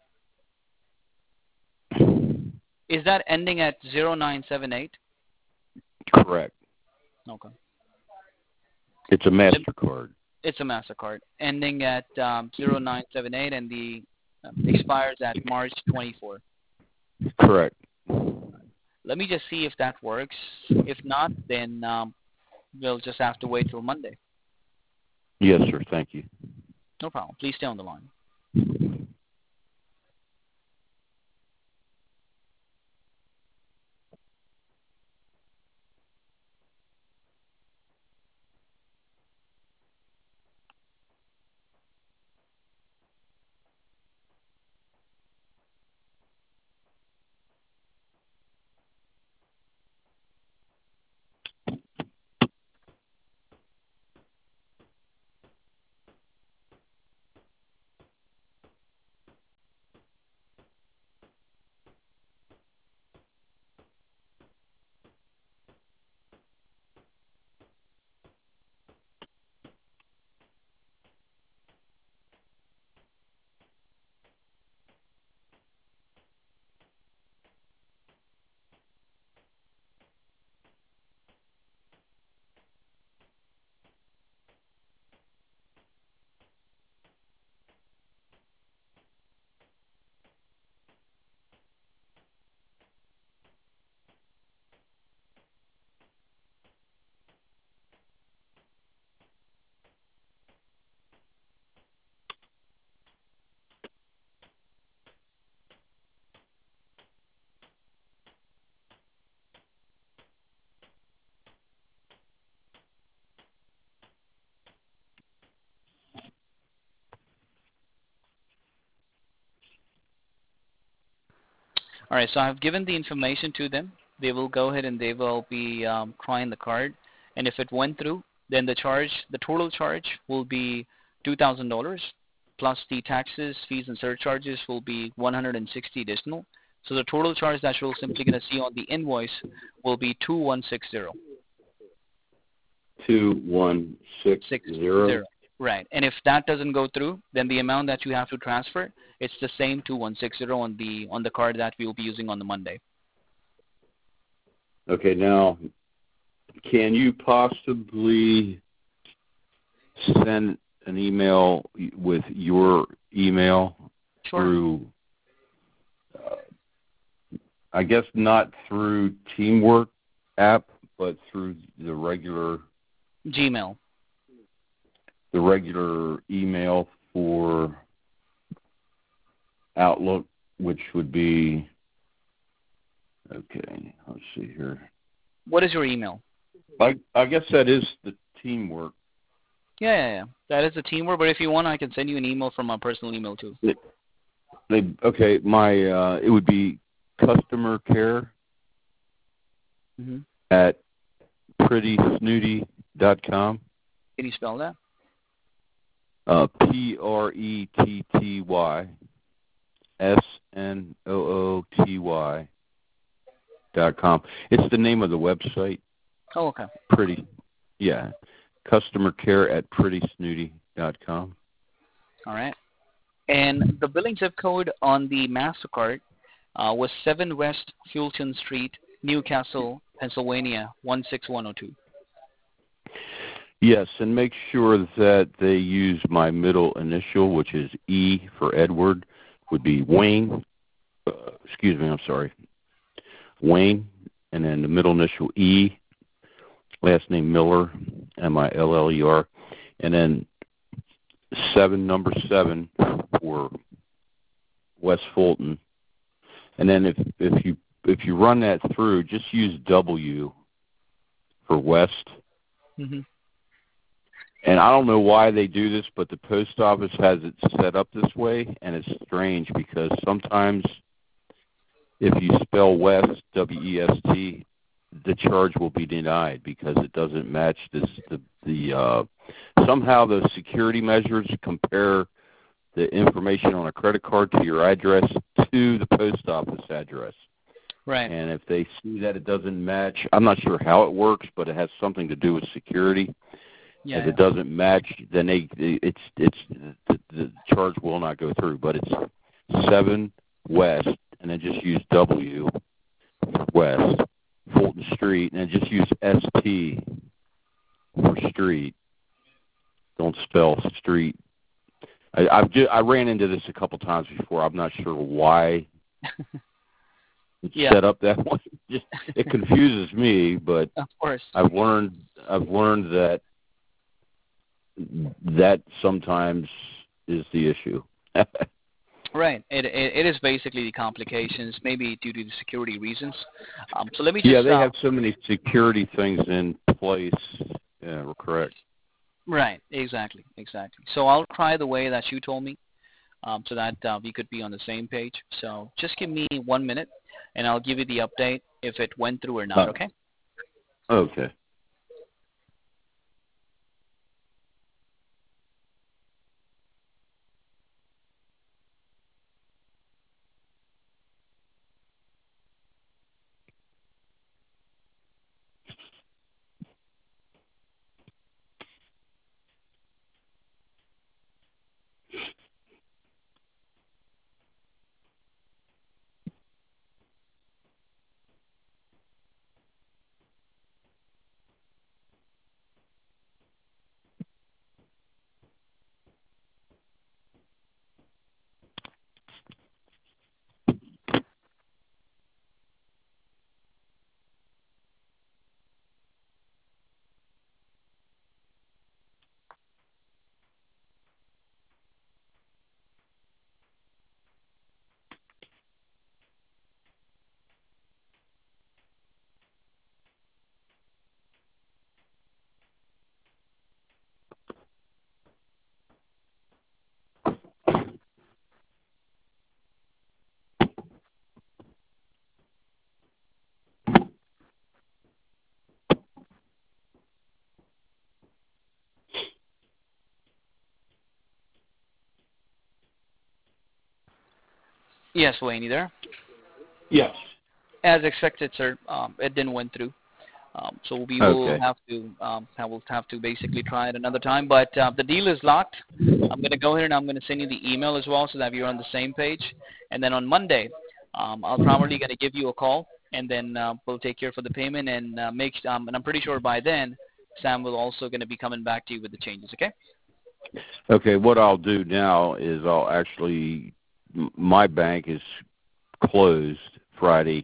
S1: is that ending at zero nine seven eight?
S2: Correct.
S1: Okay.
S2: It's a MasterCard.
S1: It's a MasterCard ending at um, zero nine seven eight, and the uh, expires at March twenty-fourth.
S2: Correct.
S1: Let me just see if that works. If not, then um, we'll just have to wait till Monday.
S2: Yes, sir. Thank you.
S1: No problem. Please stay on the line. All right, so I've given the information to them. They will go ahead and they will be um, trying the card. And if it went through, then the charge, the total charge will be two thousand dollars plus the taxes, fees, and surcharges will be one hundred sixty additional. So the total charge that you're simply going to see on the invoice will be two one six zero.
S2: Two one six zero.
S1: Right. And if that doesn't go through, then the amount that you have to transfer, it's the same two one six zero on the on the card that we will be using on the Monday.
S2: Okay, now, can you possibly send an email with your email
S1: Sure.
S2: through, uh, I guess not through Teamwork app, but through the regular
S1: Gmail.
S2: the regular email for Outlook, which would be, okay, let's see here.
S1: What is your email?
S2: I, I guess that is the Teamwork.
S1: Yeah, yeah, yeah. That is the Teamwork, but if you want, I can send you an email from my personal email too.
S2: They, they, okay, my, uh, it would be customer care
S1: Mm-hmm.
S2: at pretty snooty dot com.
S1: Can you spell that?
S2: Uh, P R E T T Y S N O O T Y dot com. It's the name of the website.
S1: Oh, okay.
S2: Pretty, yeah. Customer care at pretty snooty dot com.
S1: All right. And the billing zip code on the MasterCard uh, was seven West Fulton Street, Newcastle, Pennsylvania, one six one zero two.
S2: Yes, and make sure that they use my middle initial, which is E for Edward, would be Wayne. Uh, excuse me, I'm sorry. Wayne, and then the middle initial E, last name Miller, M I L L E R, and then seven, number seven for West Fulton. And then if if you if you run that through, just use W for West.
S1: Mm-hmm.
S2: And I don't know why they do this, but the post office has it set up this way, and it's strange because sometimes if you spell West, W E S T, the charge will be denied because it doesn't match this the the uh, somehow the security measures compare the information on a credit card to your address to the post office address.
S1: Right.
S2: And if they see that it doesn't match, I'm not sure how it works, but it has something to do with security.
S1: Yeah,
S2: if
S1: yeah.
S2: it doesn't match, then they it's it's the, the charge will not go through. But it's seven West, and then just use W for West Fulton Street, and then just use S T for street. Don't spell street. I I've just, I ran into this a couple times before. I'm not sure why it's
S1: Yeah.
S2: set up that way. Just it confuses me, but
S1: Of course.
S2: I've learned I've learned that that sometimes is the issue.
S1: Right. It, it it is basically the complications, maybe due to the security reasons. Um, so let me just.
S2: Yeah, they
S1: uh,
S2: have so many security things in place. Yeah, we're correct.
S1: Right. Exactly. Exactly. So I'll try the way that you told me, um, so that uh, we could be on the same page. So just give me one minute, and I'll give you the update if it went through or not.
S2: Uh,
S1: Okay.
S2: Okay.
S1: Yes, Wayne, you there?
S2: Yes.
S1: As expected, sir. Um, it didn't went through. Um, so we will
S2: Okay.
S1: have to um, I will have to basically try it another time. But uh, the deal is locked. I'm going to go ahead and I'm going to send you the email as well so that you're on the same page. And then on Monday, um, I'll probably going to give you a call, and then uh, we'll take care for the payment and uh, make. Um, and I'm pretty sure by then, Sam will also going to be coming back to you with the changes. Okay?
S2: Okay. What I'll do now is I'll actually m- my bank is closed Friday.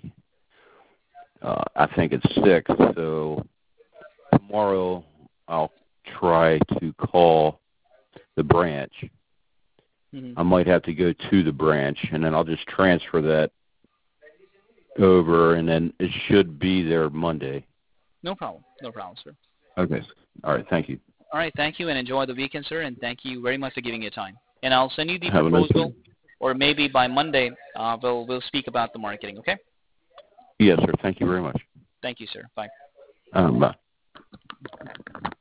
S2: Uh, I think it's six. So tomorrow I'll try to call the branch.
S1: Mm-hmm.
S2: I might have to go to the branch, and then I'll just transfer that over, and then it should be there Monday.
S1: No problem. No problem, sir.
S2: Okay. All right. Thank you.
S1: All right. Thank you, and enjoy the weekend, sir. And thank you very much for giving your time. And I'll send you the
S2: Have a nice
S1: proposal,
S2: week.
S1: or maybe by Monday, uh, we'll we'll speak about the marketing. Okay?
S2: Yes, sir. Thank you very much.
S1: Thank you, sir. Bye.
S2: Um, bye.